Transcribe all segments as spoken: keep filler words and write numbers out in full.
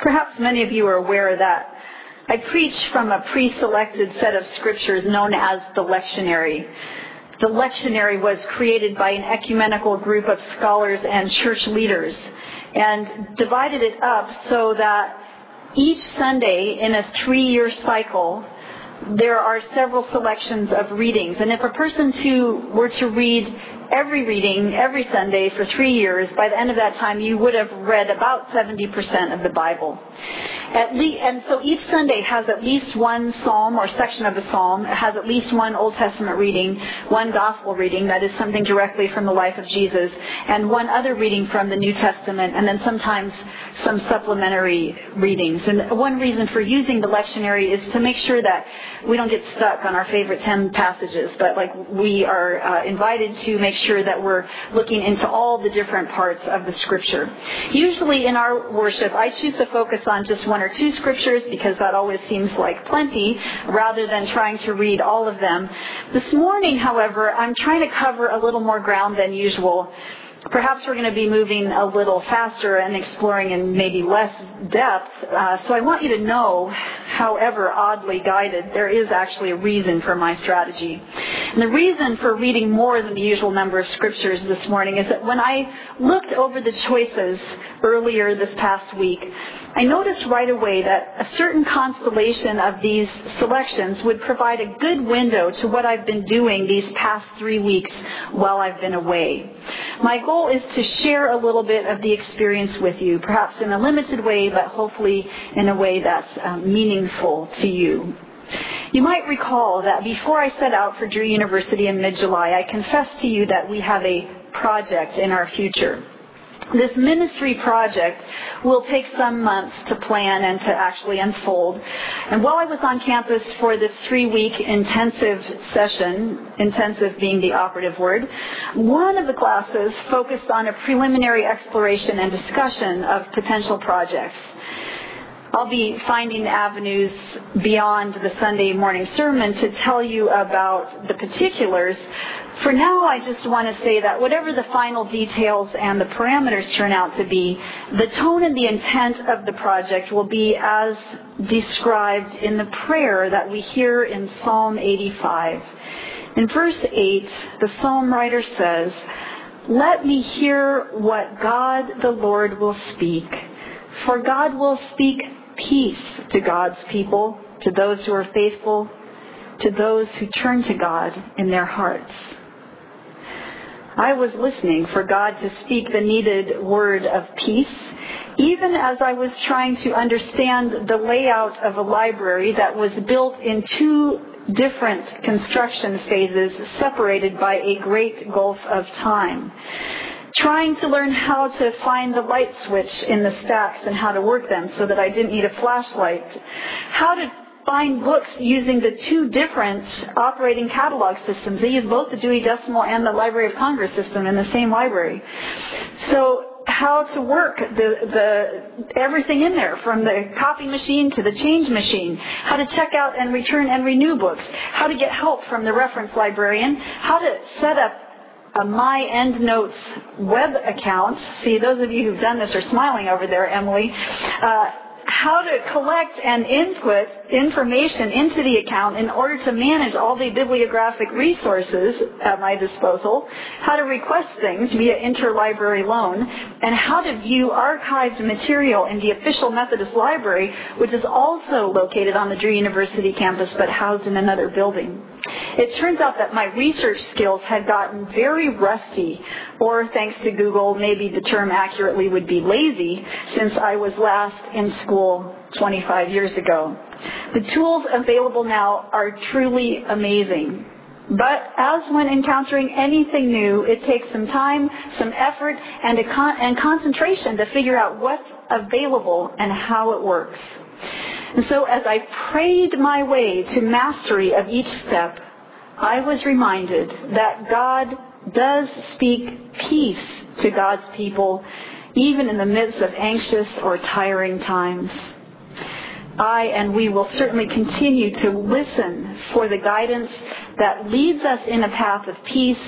Perhaps many of you are aware that I preach from a pre-selected set of scriptures known as the lectionary. The lectionary was created by an ecumenical group of scholars and church leaders and divided it up so that each Sunday in a three-year cycle, there are several selections of readings. And if a person to, were to read every reading every Sunday for three years, by the end of that time you would have read about seventy percent of the Bible. At least, and so each Sunday has at least one psalm or section of a psalm. It has at least one Old Testament reading, one gospel reading, that is something directly from the life of Jesus, and one other reading from the New Testament, and then sometimes some supplementary readings. And one reason for using the lectionary is to make sure that we don't get stuck on our favorite ten passages, but like we are uh, invited to make sure that we're looking into all the different parts of the Scripture. Usually in our worship, I choose to focus on just one or two scriptures because that always seems like plenty, rather than trying to read all of them. This morning, however, I'm trying to cover a little more ground than usual. Perhaps we're going to be moving a little faster and exploring in maybe less depth. Uh, so I want you to know, however oddly guided, there is actually a reason for my strategy. And the reason for reading more than the usual number of scriptures this morning is that when I looked over the choices earlier this past week, I noticed right away that a certain constellation of these selections would provide a good window to what I've been doing these past three weeks while I've been away. My goal is to share a little bit of the experience with you, perhaps in a limited way, but hopefully in a way that's um, meaningful to you. You might recall that before I set out for Drew University in mid-July, I confessed to you that we have a project in our future. This ministry project will take some months to plan and to actually unfold. And while I was on campus for this three-week intensive session, intensive being the operative word, one of the classes focused on a preliminary exploration and discussion of potential projects. I'll be finding avenues beyond the Sunday morning sermon to tell you about the particulars. For now, I just want to say that whatever the final details and the parameters turn out to be, the tone and the intent of the project will be as described in the prayer that we hear in Psalm eighty-five. In verse eight, the psalm writer says, "Let me hear what God the Lord will speak, for God will speak peace to God's people, to those who are faithful, to those who turn to God in their hearts." I was listening for God to speak the needed word of peace, even as I was trying to understand the layout of a library that was built in two different construction phases separated by a great gulf of time. Trying to learn how to find the light switch in the stacks and how to work them so that I didn't need a flashlight. How to find books using the two different operating catalog systems. They use both the Dewey Decimal and the Library of Congress system in the same library. So how to work the, the everything in there, from the copy machine to the change machine, how to check out and return and renew books, how to get help from the reference librarian, how to set up a My EndNotes web account. See, those of you who've done this are smiling over there, Emily. Uh, how to collect and input information into the account in order to manage all the bibliographic resources at my disposal, how to request things via interlibrary loan, and how to view archived material in the official Methodist Library, which is also located on the Drew University campus but housed in another building. It turns out that my research skills had gotten very rusty, or thanks to Google, maybe the term accurately would be lazy, since I was last in school twenty-five years ago. The tools available now are truly amazing. But as when encountering anything new, it takes some time, some effort, and, a con- and concentration to figure out what's available and how it works. And so as I prayed my way to mastery of each step, I was reminded that God does speak peace to God's people, even in the midst of anxious or tiring times. I and we will certainly continue to listen for the guidance that leads us in a path of peace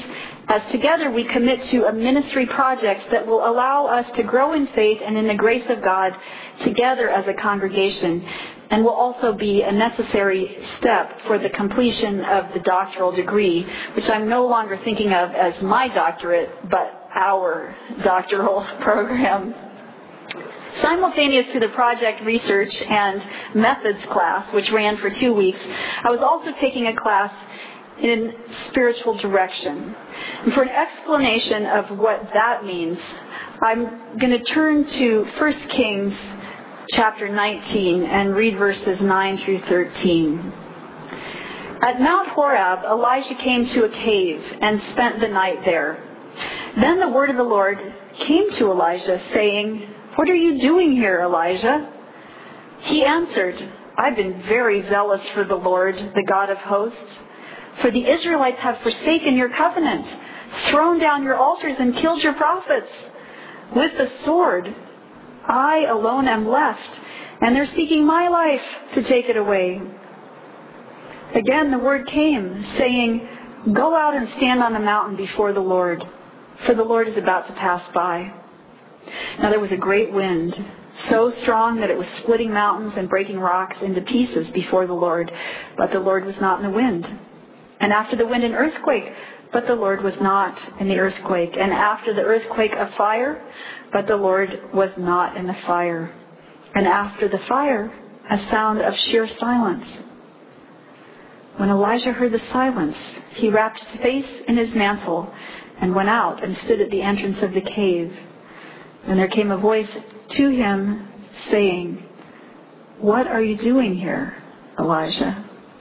as together we commit to a ministry project that will allow us to grow in faith and in the grace of God together as a congregation, and will also be a necessary step for the completion of the doctoral degree, which I'm no longer thinking of as my doctorate, but our doctoral program. Simultaneous to the project research and methods class, which ran for two weeks, I was also taking a class in spiritual direction. And for an explanation of what that means, I'm going to turn to First Kings chapter nineteen and read verses nine through thirteen. At Mount Horeb, Elijah came to a cave and spent the night there. Then the word of the Lord came to Elijah, saying, "What are you doing here, Elijah?" He answered, "I've been very zealous for the Lord, the God of hosts. For the Israelites have forsaken your covenant, thrown down your altars, and killed your prophets. With the sword, I alone am left, and they're seeking my life to take it away." Again the word came, saying, "Go out and stand on the mountain before the Lord, for the Lord is about to pass by." Now there was a great wind, so strong that it was splitting mountains and breaking rocks into pieces before the Lord, but the Lord was not in the wind. And after the wind an earthquake, but the Lord was not in the earthquake. And after the earthquake a fire, but the Lord was not in the fire. And after the fire a sound of sheer silence. When Elijah heard the silence, he wrapped his face in his mantle and went out and stood at the entrance of the cave. And there came a voice to him saying, "What are you doing here, Elijah?"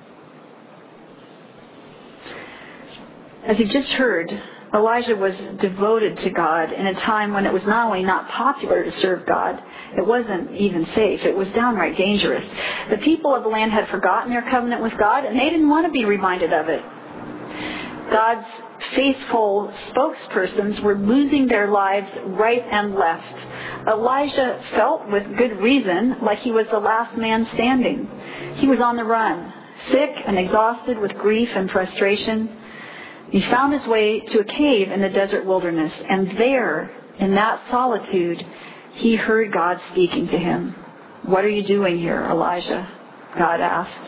As you've just heard, Elijah was devoted to God in a time when it was not only not popular to serve God, it wasn't even safe. It was downright dangerous. The people of the land had forgotten their covenant with God, and they didn't want to be reminded of it. God's faithful spokespersons were losing their lives right and left. Elijah felt, with good reason, like he was the last man standing. He was on the run, sick and exhausted with grief and frustration. He found his way to a cave in the desert wilderness, and there, in that solitude, he heard God speaking to him. "What are you doing here, Elijah?" God asked.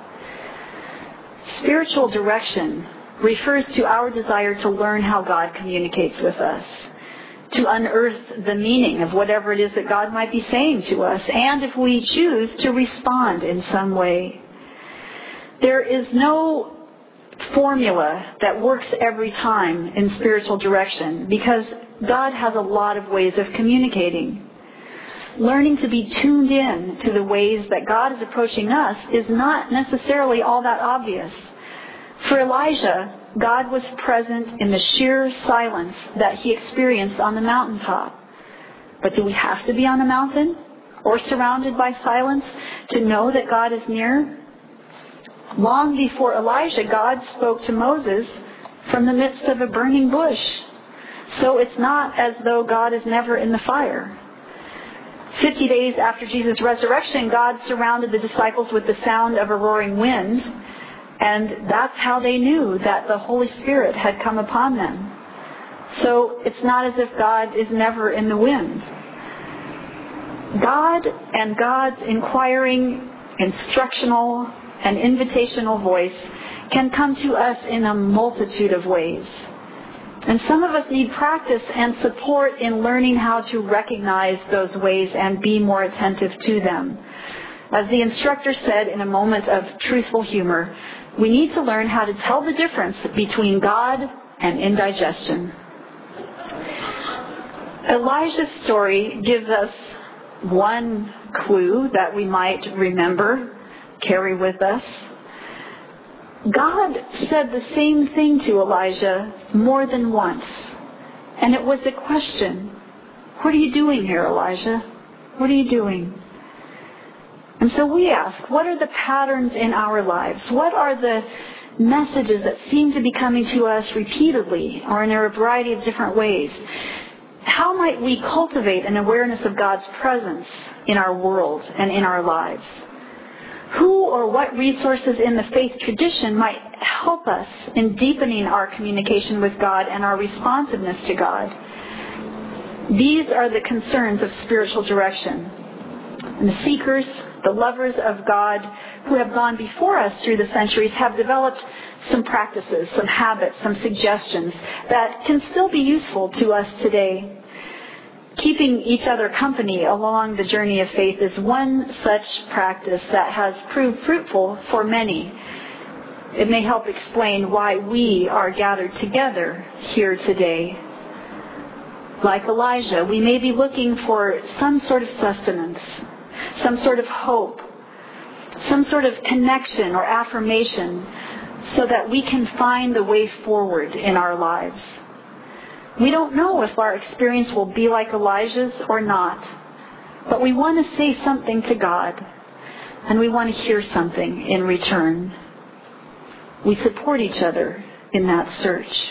Spiritual direction refers to our desire to learn how God communicates with us, to unearth the meaning of whatever it is that God might be saying to us, and if we choose, to respond in some way. There is no formula that works every time in spiritual direction, because God has a lot of ways of communicating. Learning to be tuned in to the ways that God is approaching us is not necessarily all that obvious. For Elijah, God was present in the sheer silence that he experienced on the mountaintop. But do we have to be on a mountain or surrounded by silence to know that God is near? Long before Elijah, God spoke to Moses from the midst of a burning bush. So it's not as though God is never in the fire. Fifty days after Jesus' resurrection, God surrounded the disciples with the sound of a roaring wind, and that's how they knew that the Holy Spirit had come upon them. So it's not as if God is never in the wind. God and God's inquiring, instructional, and invitational voice can come to us in a multitude of ways. And some of us need practice and support in learning how to recognize those ways and be more attentive to them. As the instructor said in a moment of truthful humor, we need to learn how to tell the difference between God and indigestion. Elijah's story gives us one clue that we might remember, carry with us. God said the same thing to Elijah more than once. And it was a question. What are you doing here, Elijah? What are you doing? And so we ask, what are the patterns in our lives? What are the messages that seem to be coming to us repeatedly or in a variety of different ways? How might we cultivate an awareness of God's presence in our world and in our lives? Who or what resources in the faith tradition might help us in deepening our communication with God and our responsiveness to God. These are the concerns of spiritual direction. And the seekers, the lovers of God who have gone before us through the centuries have developed some practices, some habits, some suggestions that can still be useful to us today. Keeping each other company along the journey of faith is one such practice that has proved fruitful for many. It may help explain why we are gathered together here today. Like Elijah, we may be looking for some sort of sustenance, some sort of hope, some sort of connection or affirmation so that we can find the way forward in our lives. We don't know if our experience will be like Elijah's or not, but we want to say something to God, and we want to hear something in return. We support each other in that search.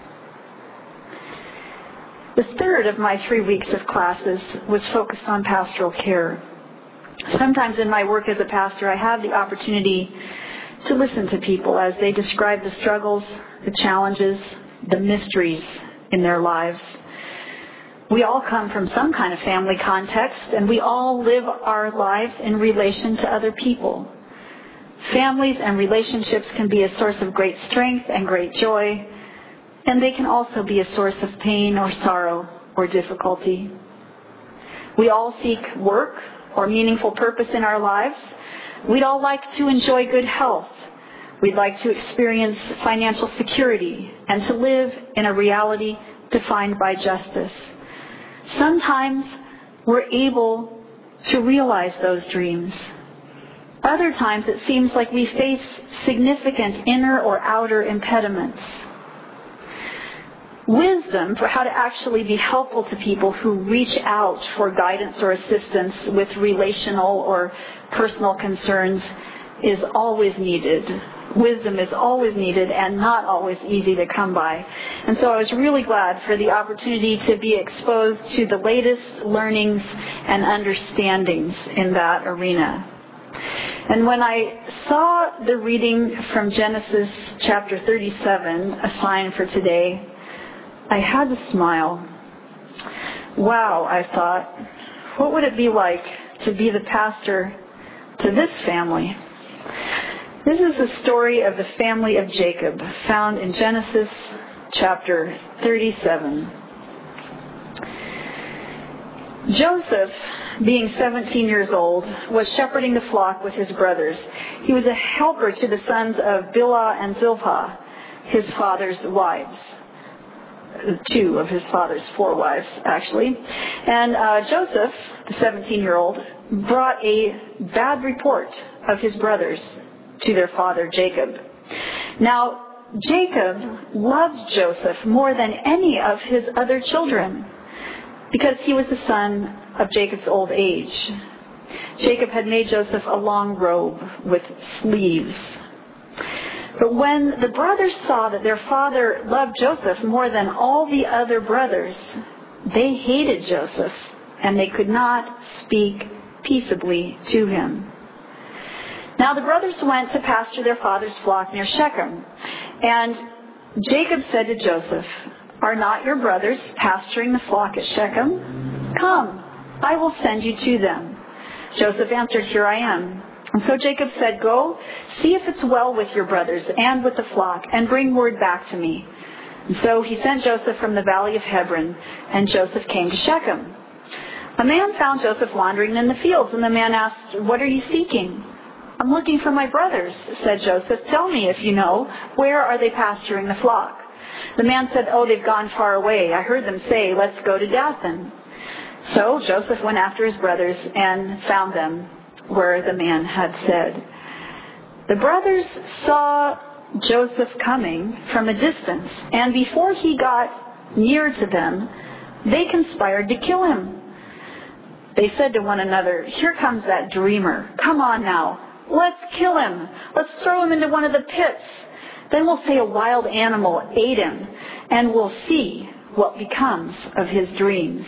The third of my three weeks of classes was focused on pastoral care. Sometimes in my work as a pastor, I have the opportunity to listen to people as they describe the struggles, the challenges, the mysteries in their lives. We all come from some kind of family context, and we all live our lives in relation to other people. Families and relationships can be a source of great strength and great joy, and they can also be a source of pain or sorrow or difficulty. We all seek work or meaningful purpose in our lives. We'd all like to enjoy good health. We'd like to experience financial security and to live in a reality defined by justice. Sometimes we're able to realize those dreams. Other times it seems like we face significant inner or outer impediments. Wisdom for how to actually be helpful to people who reach out for guidance or assistance with relational or personal concerns is always needed. Wisdom is always needed and not always easy to come by. And so I was really glad for the opportunity to be exposed to the latest learnings and understandings in that arena. And when I saw the reading from Genesis chapter thirty-seven assigned for today, I had to smile. Wow, I thought, what would it be like to be the pastor to this family? This is the story of the family of Jacob, found in Genesis chapter thirty-seven. Joseph, being seventeen years old, was shepherding the flock with his brothers. He was a helper to the sons of Bilhah and Zilpah, his father's wives. Two of his father's four wives, actually. And uh, Joseph, the seventeen-year-old, brought a bad report of his brothers to their father Jacob. Now, Jacob loved Joseph more than any of his other children because he was the son of Jacob's old age. Jacob had made Joseph a long robe with sleeves. But when the brothers saw that their father loved Joseph more than all the other brothers, they hated Joseph, and they could not speak peaceably to him. Now the brothers went to pasture their father's flock near Shechem. And Jacob said to Joseph, "Are not your brothers pasturing the flock at Shechem? Come, I will send you to them." Joseph answered, "Here I am." And so Jacob said, "Go, see if it's well with your brothers and with the flock, and bring word back to me." And so he sent Joseph from the valley of Hebron, and Joseph came to Shechem. A man found Joseph wandering in the fields, and the man asked, "What are you seeking?" "I'm looking for my brothers," said Joseph. "Tell me if you know, where are they pasturing the flock?" The man said, "Oh, they've gone far away. I heard them say, 'Let's go to Dathan.'" So Joseph went after his brothers and found them where the man had said. The brothers saw Joseph coming from a distance, and before he got near to them, they conspired to kill him. They said to one another, "Here comes that dreamer. Come on now. Let's kill him. Let's throw him into one of the pits. Then we'll say a wild animal ate him, and we'll see what becomes of his dreams."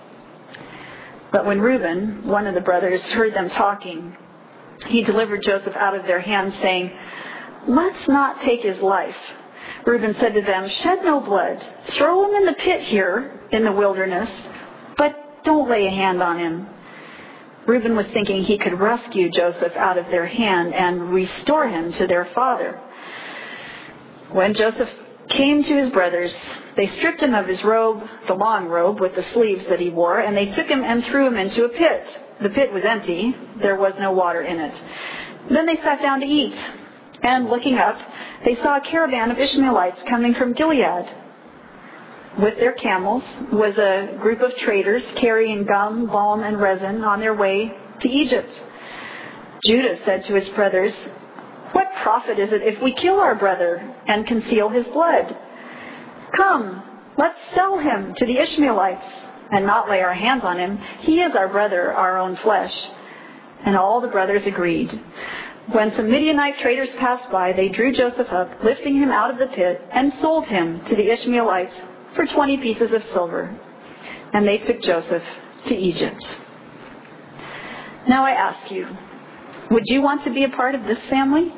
But when Reuben, one of the brothers, heard them talking, he delivered Joseph out of their hands, saying, let's not take his life. Reuben said to them, shed no blood. Throw him in the pit here in the wilderness, but don't lay a hand on him. Reuben was thinking he could rescue Joseph out of their hand and restore him to their father. When Joseph came to his brothers, they stripped him of his robe, the long robe with the sleeves that he wore, and they took him and threw him into a pit. The pit was empty. There was no water in it. Then they sat down to eat, and looking up, they saw a caravan of Ishmaelites coming from Gilead. With their camels was a group of traders carrying gum, balm, and resin on their way to Egypt. Judah said to his brothers, what profit is it if we kill our brother and conceal his blood? Come, let's sell him to the Ishmaelites and not lay our hands on him. He is our brother, our own flesh. And all the brothers agreed. When some Midianite traders passed by, they drew Joseph up, lifting him out of the pit, and sold him to the Ishmaelites for twenty pieces of silver. And they took Joseph to Egypt. Now I ask you, would you want to be a part of this family?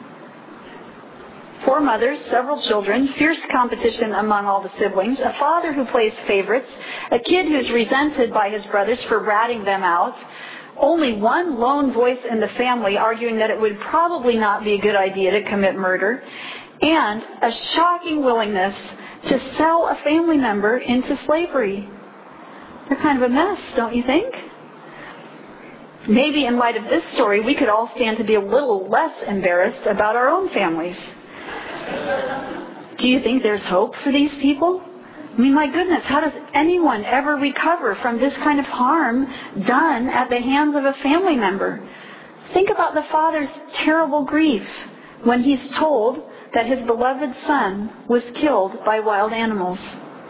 Four mothers, several children, fierce competition among all the siblings, a father who plays favorites, a kid who's resented by his brothers for ratting them out, only one lone voice in the family arguing that it would probably not be a good idea to commit murder, and a shocking willingness to sell a family member into slavery. They're kind of a mess, don't you think? Maybe in light of this story, we could all stand to be a little less embarrassed about our own families. Do you think there's hope for these people? I mean, my goodness, how does anyone ever recover from this kind of harm done at the hands of a family member? Think about the father's terrible grief when he's told that his beloved son was killed by wild animals.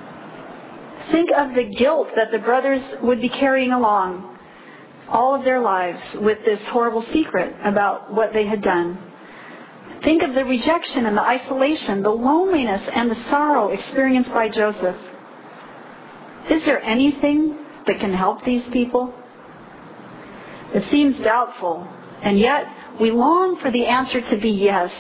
Think of the guilt that the brothers would be carrying along all of their lives with this horrible secret about what they had done. Think of the rejection and the isolation, the loneliness and the sorrow experienced by Joseph. Is there anything that can help these people? It seems doubtful, and yet we long for the answer to be yes.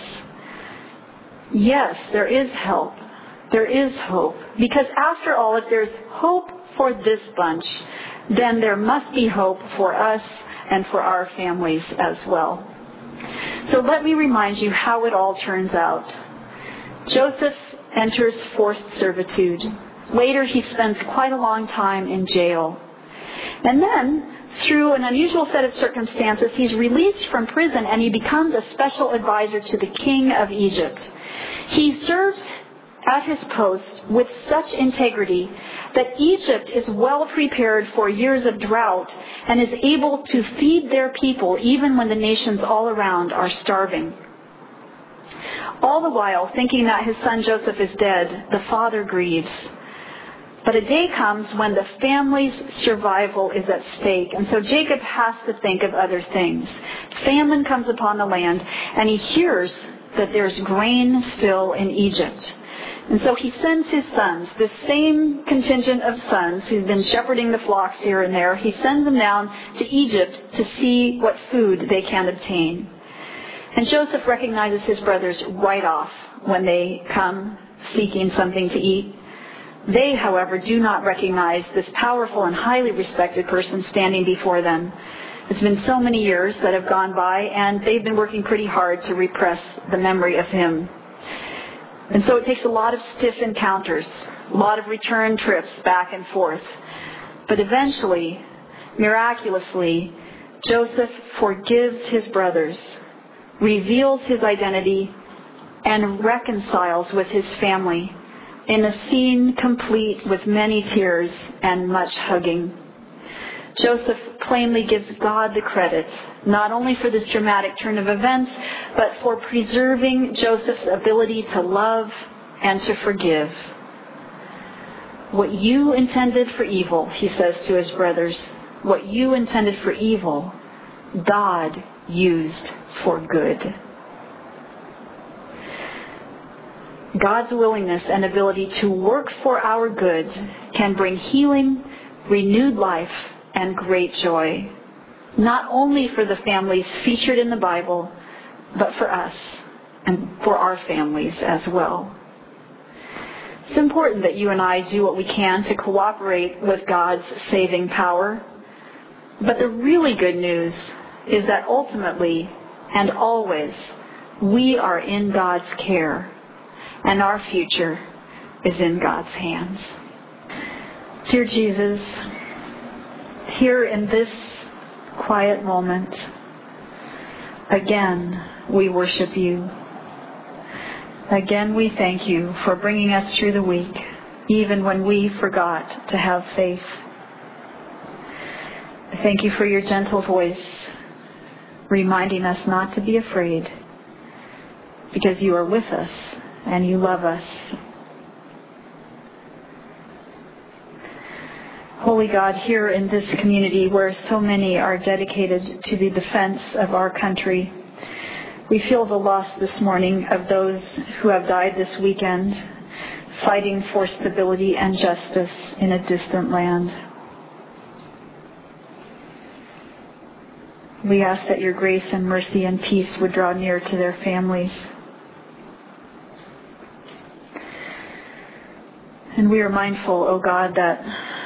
Yes, there is help. There is hope. Because after all, if there's hope for this bunch, then there must be hope for us and for our families as well. So let me remind you how it all turns out. Joseph enters forced servitude. Later, he spends quite a long time in jail. And then, through an unusual set of circumstances, he's released from prison and he becomes a special advisor to the king of Egypt. He serves at his post with such integrity that Egypt is well prepared for years of drought and is able to feed their people even when the nations all around are starving. All the while, thinking that his son Joseph is dead, the father grieves. But a day comes when the family's survival is at stake, and so Jacob has to think of other things. Famine comes upon the land, and he hears that there's grain still in Egypt. And so he sends his sons, this same contingent of sons who've been shepherding the flocks here and there, he sends them down to Egypt to see what food they can obtain. And Joseph recognizes his brothers right off when they come seeking something to eat. They, however, do not recognize this powerful and highly respected person standing before them. It's been so many years that have gone by, and they've been working pretty hard to repress the memory of him. And so it takes a lot of stiff encounters, a lot of return trips back and forth. But eventually, miraculously, Joseph forgives his brothers, reveals his identity, and reconciles with his family in a scene complete with many tears and much hugging. Joseph plainly gives God the credit, not only for this dramatic turn of events, but for preserving Joseph's ability to love and to forgive. What you intended for evil, he says to his brothers, what you intended for evil, God used for good. God's willingness and ability to work for our good can bring healing, renewed life, and great joy, not only for the families featured in the Bible, but for us and for our families as well. It's important that you and I do what we can to cooperate with God's saving power. But the really good news is that ultimately and always we are in God's care, and our future is in God's hands. Dear Jesus, here in this quiet moment, again we worship you. Again, we thank you for bringing us through the week, even when we forgot to have faith. Thank you for your gentle voice, reminding us not to be afraid, because you are with us and you love us. Holy God, here in this community where so many are dedicated to the defense of our country, we feel the loss this morning of those who have died this weekend, fighting for stability and justice in a distant land. We ask that your grace and mercy and peace would draw near to their families. And we are mindful, O God, that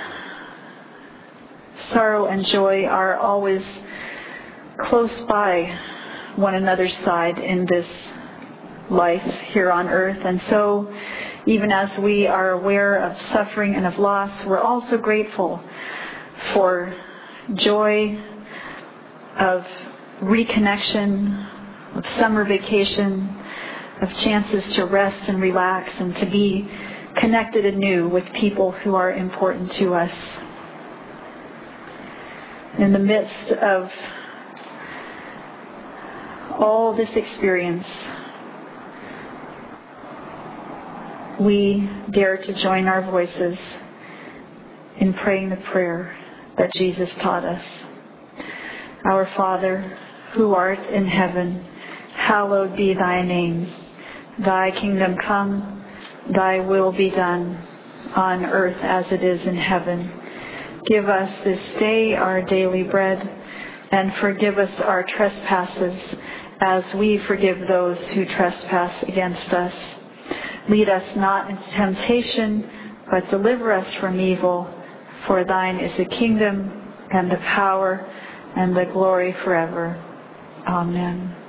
sorrow and joy are always close by one another's side in this life here on earth. And so, even as we are aware of suffering and of loss, we're also grateful for joy, of reconnection, of summer vacation, of chances to rest and relax and to be connected anew with people who are important to us. In the midst of all this experience, we dare to join our voices in praying the prayer that Jesus taught us. Our Father, who art in heaven, hallowed be thy name. Thy kingdom come, thy will be done, on earth as it is in heaven. Give us this day our daily bread, and forgive us our trespasses, as we forgive those who trespass against us. Lead us not into temptation, but deliver us from evil. For thine is the kingdom, and the power, and the glory forever. Amen.